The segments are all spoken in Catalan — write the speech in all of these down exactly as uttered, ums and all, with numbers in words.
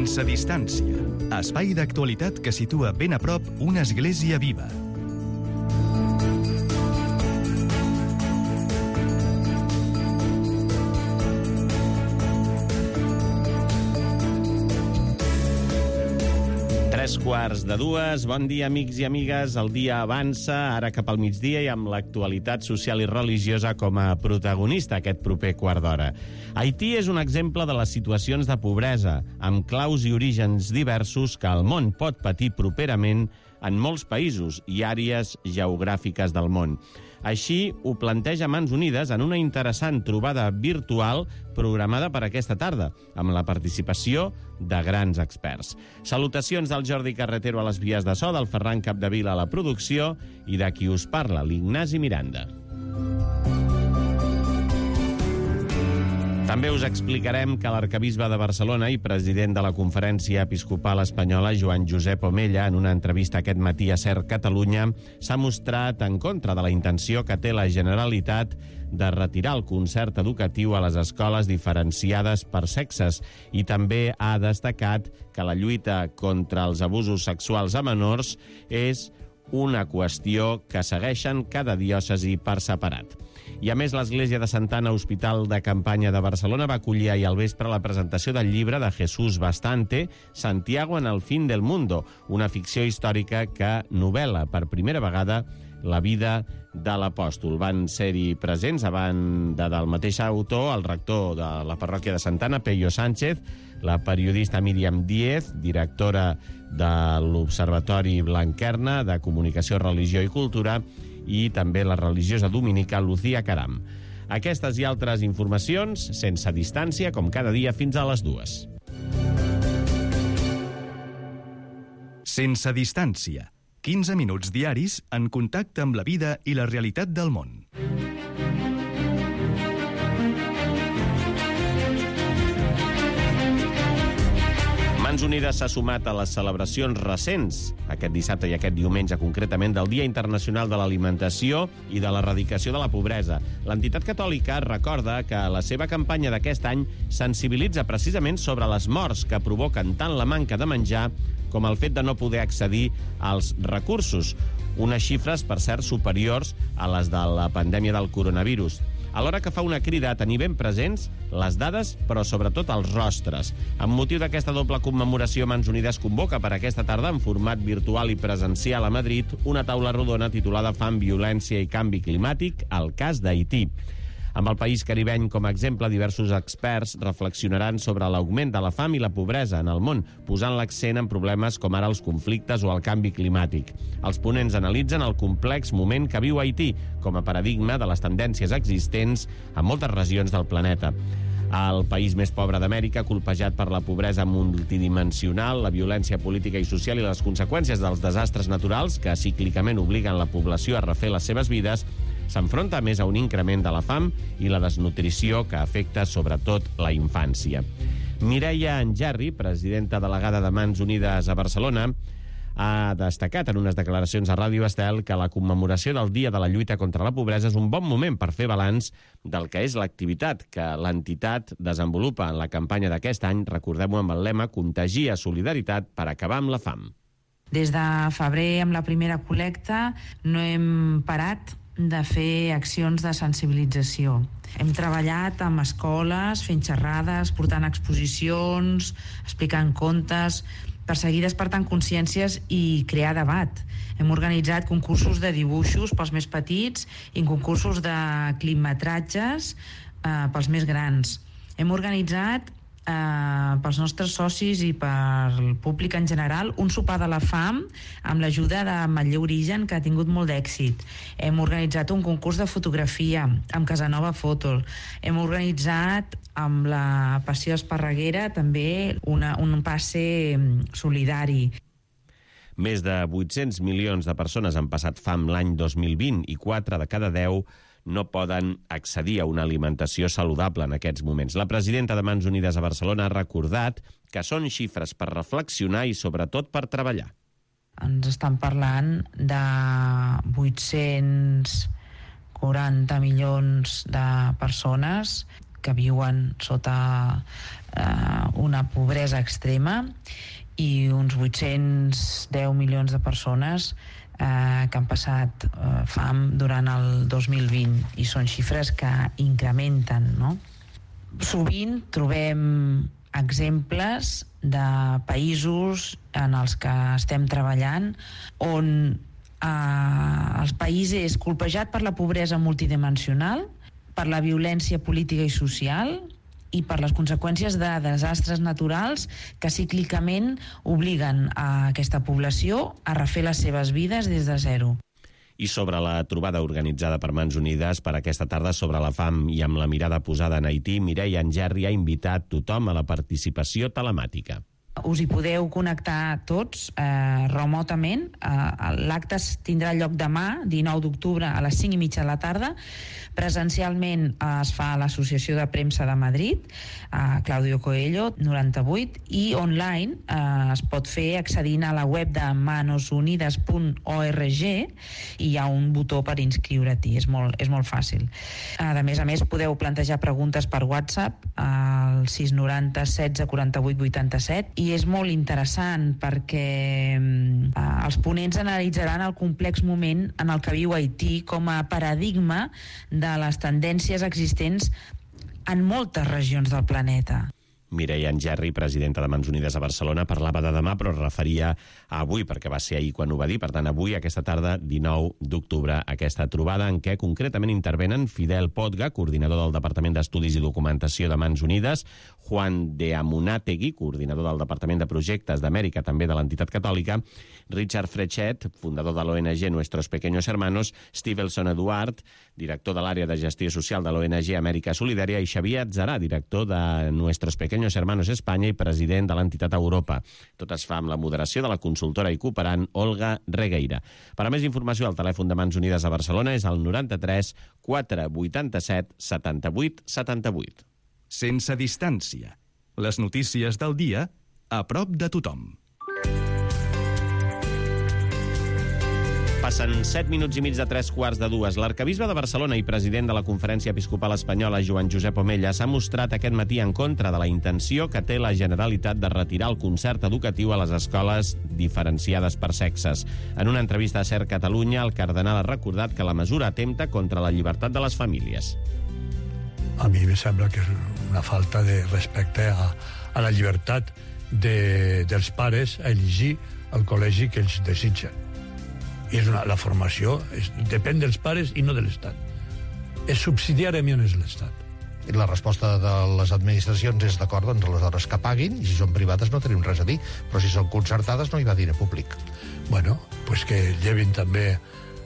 Sense distància. Espai d'actualitat que situa ben a prop una església viva. Tres quarts de dues. Bon dia, amics i amigues. El dia avança, ara cap al migdia, i amb l'actualitat social i religiosa com a protagonista aquest proper quart d'hora. Haití és un exemple de les situacions de pobresa, amb claus i orígens diversos que el món pot patir properament en molts països i àrees geogràfiques del món. Així ho planteja Mans Unides en una interessant trobada virtual programada per aquesta tarda, amb la participació de grans experts. Salutacions del Jordi Carretero a les vies de so, del Ferran Capdevila a la producció i de qui us parla, l'Ignasi Miranda. També us explicarem que l'arquebisbe de Barcelona i president de la Conferència Episcopal Espanyola, Joan Josep Omella, en una entrevista aquest matí a SER Catalunya, s'ha mostrat en contra de la intenció que té la Generalitat de retirar el concert educatiu a les escoles diferenciades per sexes, i també ha destacat que la lluita contra els abusos sexuals a menors és una qüestió que segueixen cada diòcesi per separat. I a més, l'Església de Santa Anna Hospital de Campanya de Barcelona va acollir ahir al vespre la presentació del llibre de Jesús Bastante, Santiago en el fin del mundo, una ficció històrica que novel·la per primera vegada la vida de l'apòstol. Van ser-hi presents, a banda del mateix autor, el rector de la parròquia de Santa Anna, Pello Sánchez, la periodista Míriam Díez, directora de l'Observatori Blanquerna de Comunicació, Religió i Cultura, i també la religiosa dominica Lucía Caram. Aquestes i altres informacions, sense distància, com cada dia, fins a les dues. Sense distància. quinze minuts diaris en contacte amb la vida i la realitat del món. Mans Unides s'ha sumat a les celebracions recents, aquest dissabte i aquest diumenge concretament, del Dia Internacional de l'Alimentació i de l'Erradicació de la Pobresa. L'entitat catòlica recorda que la seva campanya d'aquest any sensibilitza precisament sobre les morts que provoquen tant la manca de menjar com el fet de no poder accedir als recursos, unes xifres, per cert, superiors a les de la pandèmia del coronavirus. Alhora que fa una crida a tenir ben presents les dades, però sobretot els rostres. Amb motiu d'aquesta doble commemoració, Mans Unides convoca per aquesta tarda, en format virtual i presencial a Madrid, una taula rodona titulada Fam, violència i canvi climàtic, el cas d'Haití. Amb el país caribeny com a exemple, diversos experts reflexionaran sobre l'augment de la fam i la pobresa en el món, posant l'accent en problemes com ara els conflictes o el canvi climàtic. Els ponents analitzen el complex moment que viu Haití com a paradigma de les tendències existents a moltes regions del planeta. El país més pobre d'Amèrica, colpejat per la pobresa multidimensional, la violència política i social i les conseqüències dels desastres naturals que cíclicament obliguen la població a refer les seves vides, s'enfronta a més a un increment de la fam i la desnutrició que afecta sobretot la infància. Mireia Angerri, presidenta delegada de Mans Unides a Barcelona, ha destacat en unes declaracions a Ràdio Estel que la commemoració del Dia de la Lluita contra la Pobresa és un bon moment per fer balanç del que és l'activitat que l'entitat desenvolupa en la campanya d'aquest any, recordem-ho amb el lema Contagia solidaritat per acabar amb la fam. Des de febrer, amb la primera col·lecta, no hem parat de fer accions de sensibilització. Hem treballat amb escoles, fent xerrades, portant exposicions, explicant contes, per seguir despertant consciències i crear debat. Hem organitzat concursos de dibuixos pels més petits i concursos de clipmetratges eh, pels més grans. Hem organitzat eh, pels nostres socis i pel públic en general un sopar de la fam amb l'ajuda de Manlleu Origen, que ha tingut molt d'èxit. Hem organitzat un concurs de fotografia amb Casanova Fotos. Hem organitzat amb la Passió Esparreguera també una, un passe solidari. Més de vuit-cents milions de persones han passat fam l'any dos mil vint i quatre de cada deu no poden accedir a una alimentació saludable en aquests moments. La presidenta de Mans Unides a Barcelona ha recordat que són xifres per reflexionar i sobretot per treballar. Ens estan parlant de vuit-cents quaranta milions de persones que viuen sota eh, una pobresa extrema, i uns vuit-cents deu milions de persones eh, que han passat eh, fam durant el dos mil vint, i són xifres que incrementen, no? Sovint trobem exemples de països en els que estem treballant on eh, el país és colpejat per la pobresa multidimensional, per la violència política i social i per les conseqüències de desastres naturals que cíclicament obliguen a aquesta població a refer les seves vides des de zero. I sobre la trobada organitzada per Mans Unides per aquesta tarda sobre la fam i amb la mirada posada en Haití, Mireia Engerri ha invitat tothom a la participació telemàtica. Us hi podeu connectar tots eh, remotament. Eh, L'acte tindrà lloc demà, dinou d'octubre, a les cinc i mitja de la tarda. Presencialment eh, es fa a l'Associació de Premsa de Madrid, a Claudio Coelho, noranta-vuit, i online eh, es pot fer accedint a la web de manos unides punt org i hi ha un botó per inscriure-t'hi. És molt, és molt fàcil. A més a més, podeu plantejar preguntes per WhatsApp al sis noranta setze quaranta-vuit vuitanta-set, i és molt interessant perquè eh, els ponents analitzaran el complex moment en el que viu Haití com a paradigma de les tendències existents en moltes regions del planeta. Mireia Engerri, presidenta de Mans Unides a Barcelona, parlava de demà, però es referia a avui, perquè va ser ahir quan ho va dir. Per tant, avui, aquesta tarda, dinou d'octubre, aquesta trobada en què concretament intervenen Fidel Potga, coordinador del Departament d'Estudis i Documentació de Mans Unides, Juan de Amunátegui, coordinador del Departament de Projectes d'Amèrica, també de l'entitat catòlica, Richard Frechet, fundador de l'O N G Nuestros Pequeños Hermanos, Stevenson Eduard, director de l'àrea de gestió social de l'O N G Amèrica Solidària, i Xavier Atzarà, director de Nuestros Pequeños Hermanos Espanya i president de l'entitat Europa. Tot es fa amb la moderació de la consultora i cooperant Olga Regueira. Per a més informació, el telèfon de Mans Unides a Barcelona és el noranta-tres quatre vuitanta-set setanta-vuit setanta-vuit. Sense distància. Les notícies del dia a prop de tothom. Passen set minuts i mig de tres quarts de dues. L'arcabisbe de Barcelona i president de la Conferència Episcopal Espanyola, Joan Josep Omella, s'ha mostrat aquest matí en contra de la intenció que té la Generalitat de retirar el concert educatiu a les escoles diferenciades per sexes. En una entrevista a Ser Catalunya, el cardenal ha recordat que la mesura atempta contra la llibertat de les famílies. A mi me sembla que és una falta de respecte a, a la llibertat de, dels pares a elegir el col·legi que ells desitgen. I és una, la formació és, depèn dels pares i no de l'Estat. És subsidiàriament és l'Estat. I la resposta de les administracions és d'acord, doncs aleshores que paguin, i si són privades no tenim res a dir, però si són concertades no hi va diner públic. Bueno, pues que llevin també...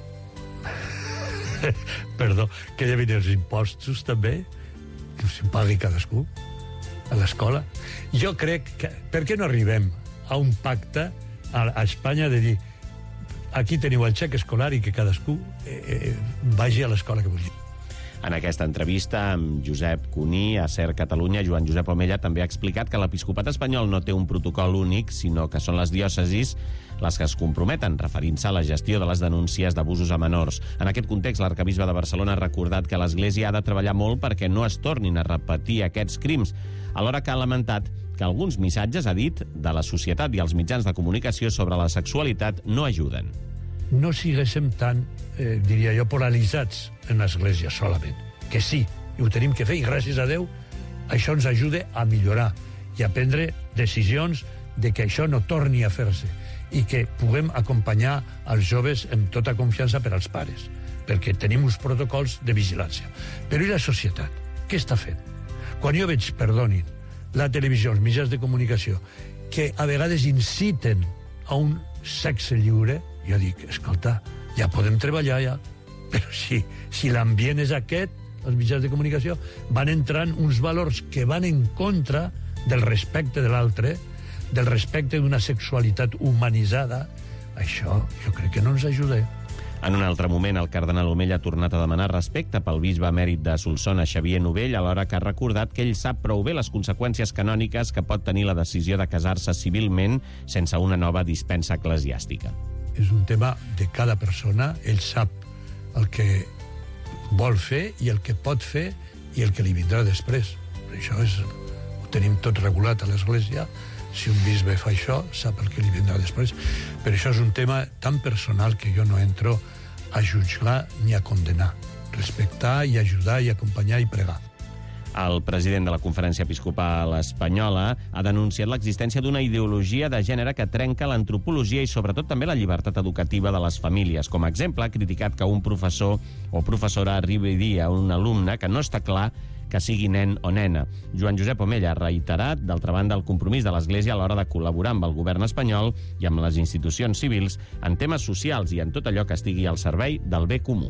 Perdó, que llevin els impostos també, que s'hi pagui cadascú a l'escola. Jo crec que... Per què no arribem a un pacte a, a Espanya de dir aquí teniu el xec escolar i que cadascú eh, eh, vagi a l'escola que vulgui. En aquesta entrevista amb Josep Cuní a Ser Catalunya, Joan Josep Omella també ha explicat que l'episcopat espanyol no té un protocol únic, sinó que són les diòcesis les que es comprometen, referint-se a la gestió de les denúncies d'abusos a menors. En aquest context, l'arcabisbe de Barcelona ha recordat que l'Església ha de treballar molt perquè no es tornin a repetir aquests crims, alhora que ha lamentat que alguns missatges, ha dit, de la societat i els mitjans de comunicació sobre la sexualitat no ajuden. No siguéssim tan, eh, diria jo, polaritzats en l'Església solament. Que sí, i ho tenim que fer, i gràcies a Déu això ens ajuda a millorar i a prendre decisions de que això no torni a fer-se i que puguem acompanyar els joves amb tota confiança per als pares, perquè tenim uns protocols de vigilància. Però i la societat? Què està fent? Quan jo veig, perdonin, la televisió, els mitjans de comunicació, que a vegades inciten a un sexe lliure, jo dic, escolta, ja podem treballar, ja. Però si, si l'ambient és aquest, els mitjans de comunicació, van entrant uns valors que van en contra del respecte de l'altre, del respecte d'una sexualitat humanitzada. Això jo crec que no ens ajuda. En un altre moment, el cardenal Omella ha tornat a demanar respecte pel bisbe emèrit de Solsona, Xavier Novell, alhora que ha recordat que ell sap prou bé les conseqüències canòniques que pot tenir la decisió de casar-se civilment sense una nova dispensa eclesiàstica. És un tema de cada persona, ell sap el que vol fer i el que pot fer i el que li vindrà després. Això és, ho tenim tot regulat a l'Església. Si un bisbe fa això, sap el que li vindrà després. Però això és un tema tan personal que jo no entro a jutjar ni a condenar. Respectar i ajudar i acompanyar i pregar. El president de la Conferència Episcopal Espanyola ha denunciat l'existència d'una ideologia de gènere que trenca l'antropologia i sobretot també la llibertat educativa de les famílies. Com a exemple, ha criticat que un professor o professora arribi a dir a un alumne que no està clar que sigui nen o nena. Joan Josep Omella ha reiterat, d'altra banda, el compromís de l'Església a l'hora de col·laborar amb el govern espanyol i amb les institucions civils en temes socials i en tot allò que estigui al servei del bé comú.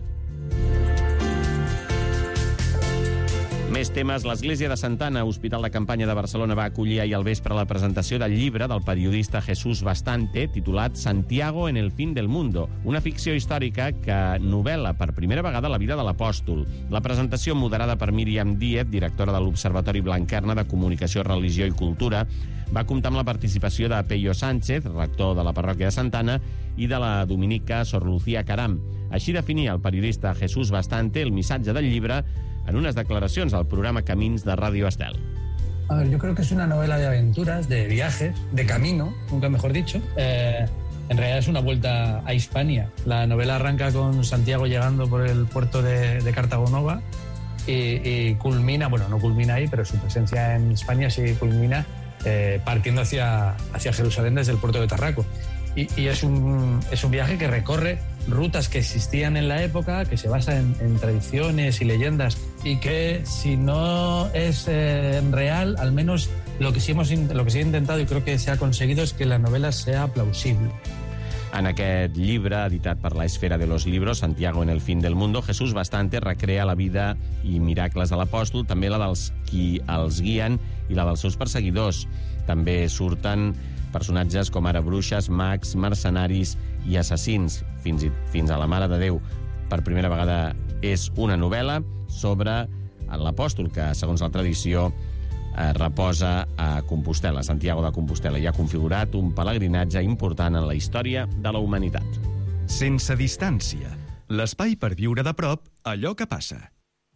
Més temes. L'Església de Santa Anna, Hospital de Campanya de Barcelona, va acollir ahir al vespre la presentació del llibre del periodista Jesús Bastante, titulat Santiago en el fin del mundo, una ficció històrica que novel·la per primera vegada la vida de l'apòstol. La presentació, moderada per Míriam Díez, directora de l'Observatori Blanquerna de Comunicació, Religió i Cultura, va comptar amb la participació de Peyo Sánchez, rector de la parròquia de Santa Anna, i de la dominica Sor Lucía Caram. Així definia el periodista Jesús Bastante el missatge del llibre en unas declaraciones al programa Camins de Radio Estel. A ver, yo creo que es una novela de aventuras, de viajes, de camino, nunca mejor dicho. Eh, en realidad es una vuelta a Hispania. La novela arranca con Santiago llegando por el puerto de, de Cartago Nova y, y culmina, bueno, no culmina ahí, pero su presencia en Hispania sí culmina eh, partiendo hacia, hacia Jerusalén desde el puerto de Tarraco. Y, y es, un, es un viaje que recorre rutas que existían en la época, que se basa en, en tradiciones y leyendas, y que si no es eh, real, al menos lo que, sí hemos, lo que sí he intentado y creo que se ha conseguido es que la novela sea plausible. En aquest llibre, editat per la Esfera de los Libros, Santiago en el fin del mundo, Jesús Bastante recrea la vida i miracles de l'apòstol, també la dels qui els guien i la dels seus perseguidors. També surten personatges com ara bruixes, mags, mercenaris i assassins, fins, i, fins a la Mare de Déu. Per primera vegada és una novel·la sobre l'apòstol que, segons la tradició, eh, reposa a Compostela, Santiago de Compostela, i ha configurat un pelegrinatge important en la història de la humanitat. Sense distància. L'espai per viure de prop allò que passa.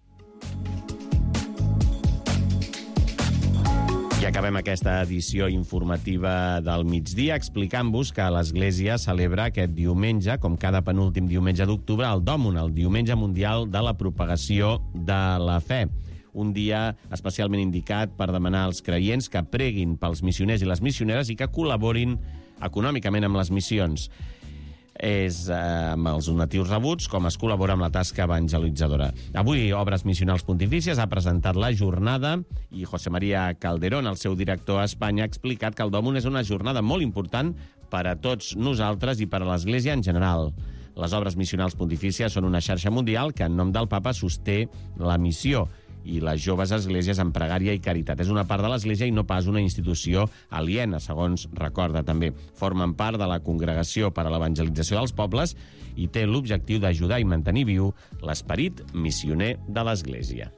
I acabem aquesta edició informativa del migdia explicant-vos que l'Església celebra aquest diumenge, com cada penúltim diumenge d'octubre, el Dòmun, el Diumenge Mundial de la Propagació de la Fe. Un dia especialment indicat per demanar als creients que preguin pels missioners i les missioneres i que col·laborin econòmicament amb les missions. És eh, amb els donatius rebuts com es col·labora amb la tasca evangelitzadora. Avui Obres Missionals Pontifícies ha presentat la jornada i José María Calderón, el seu director a Espanya, ha explicat que el Dòmun és una jornada molt important per a tots nosaltres i per a l'Església en general. Les Obres Missionals Pontifícies són una xarxa mundial que en nom del Papa sosté la missió i les joves esglésies en pregària i caritat. És una part de l'Església i no pas una institució aliena, segons recorda també. Formen part de la Congregació per a l'Evangelització dels Pobles i té l'objectiu d'ajudar i mantenir viu l'esperit missioner de l'Església.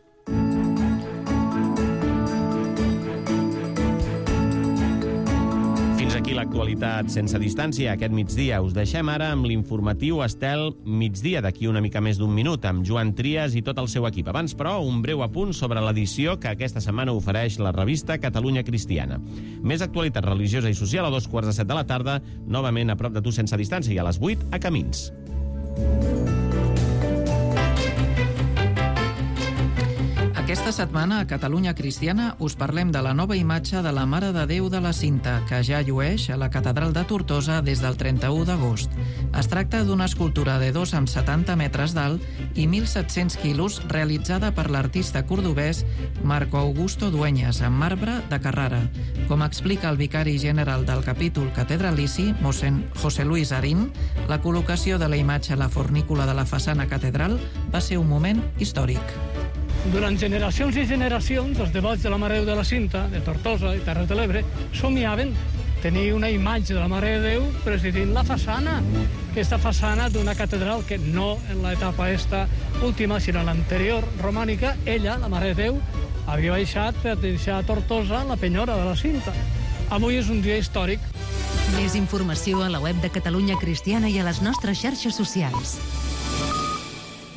Fins aquí l'actualitat sense distància. Aquest migdia us deixem ara amb l'informatiu Estel Migdia, d'aquí una mica més d'un minut, amb Joan Trias i tot el seu equip. Abans, però, un breu apunt sobre l'edició que aquesta setmana ofereix la revista Catalunya Cristiana. Més actualitat religiosa i social a dos quarts de set de la tarda, novament a prop de tu sense distància, i a les vuit a Camins. Aquesta setmana a Catalunya Cristiana us parlem de la nova imatge de la Mare de Déu de la Cinta, que ja llueix a la Catedral de Tortosa des del trenta-u d'agost. Es tracta d'una escultura de dos coma setanta metres d'alt i mil set-cents quilos realitzada per l'artista cordobès Marco Augusto Dueñas en marbre de Carrara. Com explica el vicari general del capítol catedralici, mossèn José Luis Arín, la col·locació de la imatge a la fornícula de la façana catedral va ser un moment històric. Durant generacions i generacions, els devots de la Mare de Déu de la Cinta, de Tortosa i Terres de l'Ebre, somiaven tenir una imatge de la Mare de Déu presidint la façana. Aquesta façana d'una catedral que no en l'etapa esta última, sinó en l'anterior romànica, ella, la Mare de Déu, havia baixat per deixar a Tortosa la penyora de la Cinta. Avui és un dia històric. Més informació a la web de Catalunya Cristiana i a les nostres xarxes socials.